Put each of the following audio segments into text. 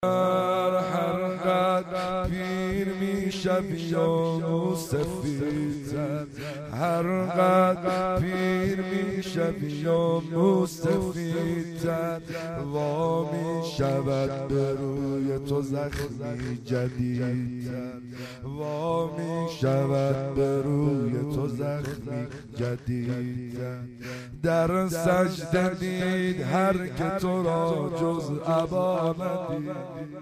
هر قد پیر میشوی و موسفیدتر، هر قد پیر میشوی و موسفیدتر، وا میشود به روی تو زخمی جدیدتر، وا میشود به روی تو زخمی جدیدتر. در سجده دید هر که تو را جز ابا ندید،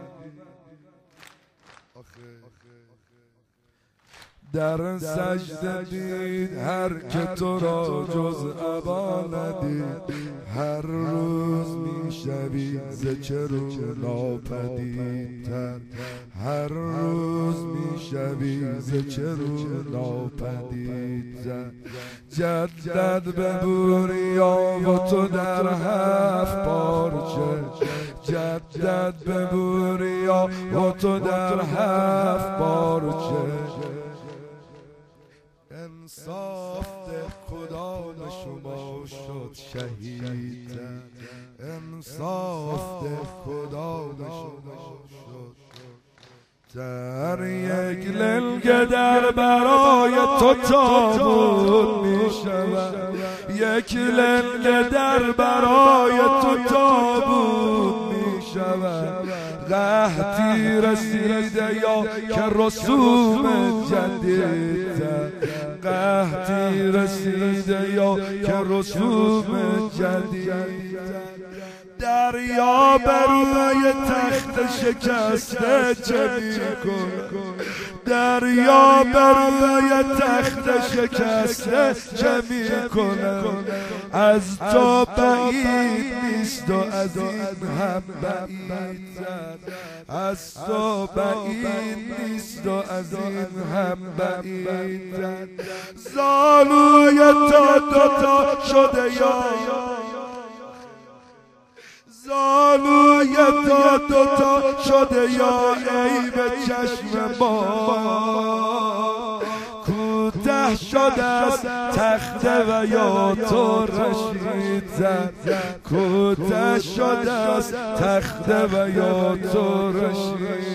در سجده دید هر که تو را جز ابا ندید. هر روز میشوی ز چه رو ناپدیدتر، هر روز میشوی ز چه رو ناپدیدتر. جدد به بوریا و تو در 7 پارچه، جدد به بوریا و تو در 7 پارچه. انصاف ده خدا به شما شد شهیدتر، انصاف ده خدا به شما شد. در یک لنگ در برای تو تابوت می شود، یک لنگ در برای تو تابوت می شود. قحطی رسیده یا که رسوم جدیدتر، قحطی رسیده یا که رسوم جدیدتر. دریا بر روی تخت شکسته چه می‌کند، دریا بر روی تخت شکسته چه می‌کند. از تو بعید نیست و از این هم بعیدتر، از تو بعید نیست و از این هم بعیدتر. زانوی تو دوتا شده یا زانوی تو دوتا شده یا عیب چشم ما. کوته شده است تخته و یا تو رشیدتر، کوته شده است تخته و یا تو رشید.